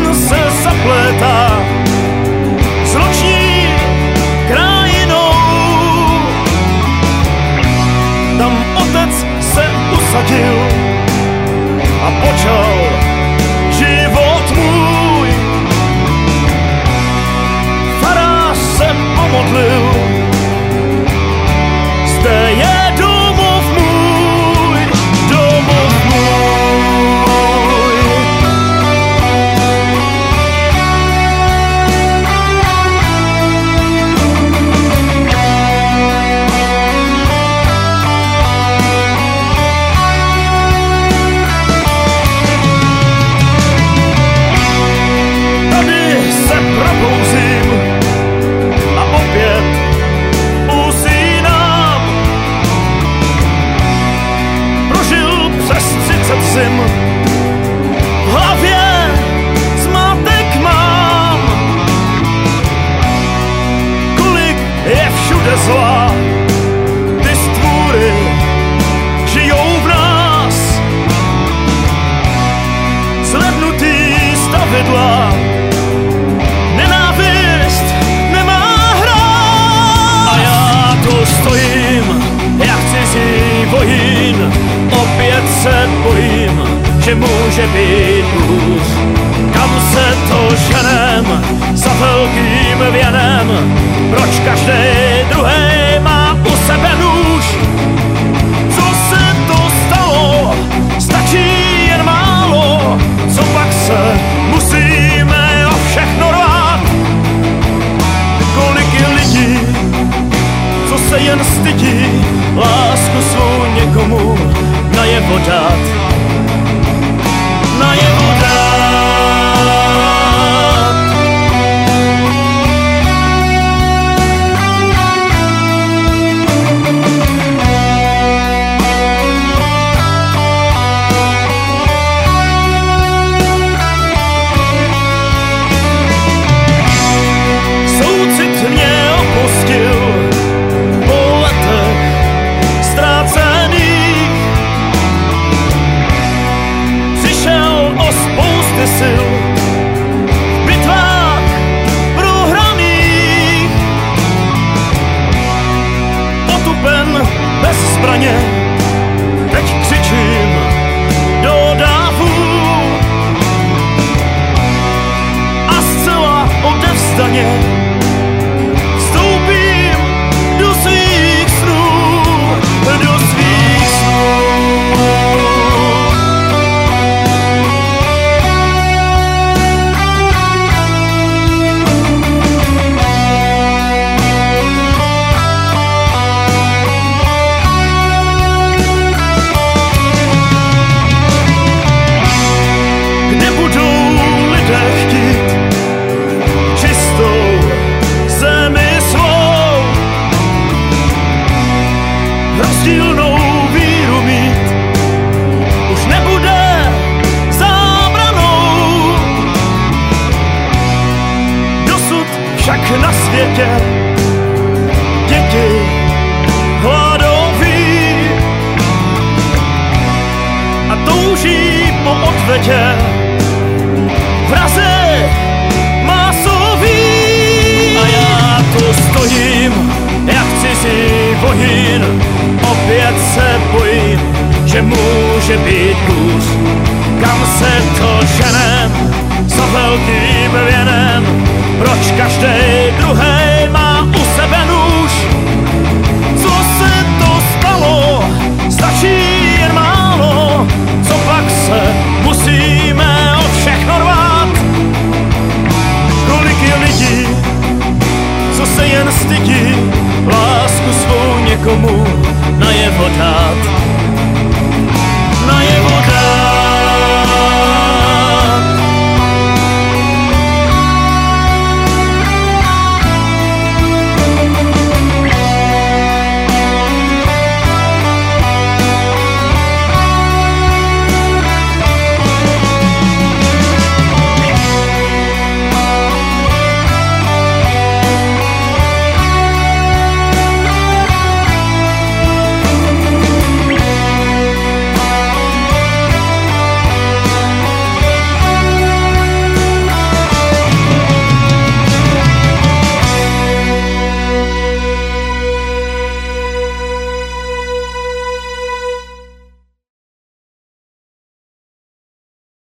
se zaplétá s noční krajinou. Tam otec se usadil a počal život můj. Farář se pomodlil, zde je domov můj, domov můj. Tady se probouzím a opět usínám. Prožil přes 30 zim, v hlavě zmatek mám. Kolik je všude zla, ty stvůry žijou v nás. Zvednutý stavidla, nenávist nemá hrát. A já tu stojím, jak cizí vojín, opět se bojím, že může být hůř. Kam se to ženem, za velkým věnem, proč každý druhý má u sebe nůž? Co se to stalo, stačí jen málo, co pak se musíme o všechno rvát. Kolik je lidí, co se jen stydí lásku svou někomu najevo dát, najevo dát. Soucit mě opustil po letech ztrácených. Přišel o spousty sil v bitvách prohraných. Otupen bez zbraně, teď křičím do dávu a zcela odevzdaně vstoupím do svých snů, do svých snů. Kde budou lidé chtít čistou zemi svou, rozdílnou víru mít, už nebude zábranou. Dosud však na světě děti hladoví a touží po odvetě vraze masový. A já tu stojím, jak cizí vojín, opět se bojím, že může být hůř. Kam se to ženem, za velkým věnem, proč každý druhý má u sebe nůž?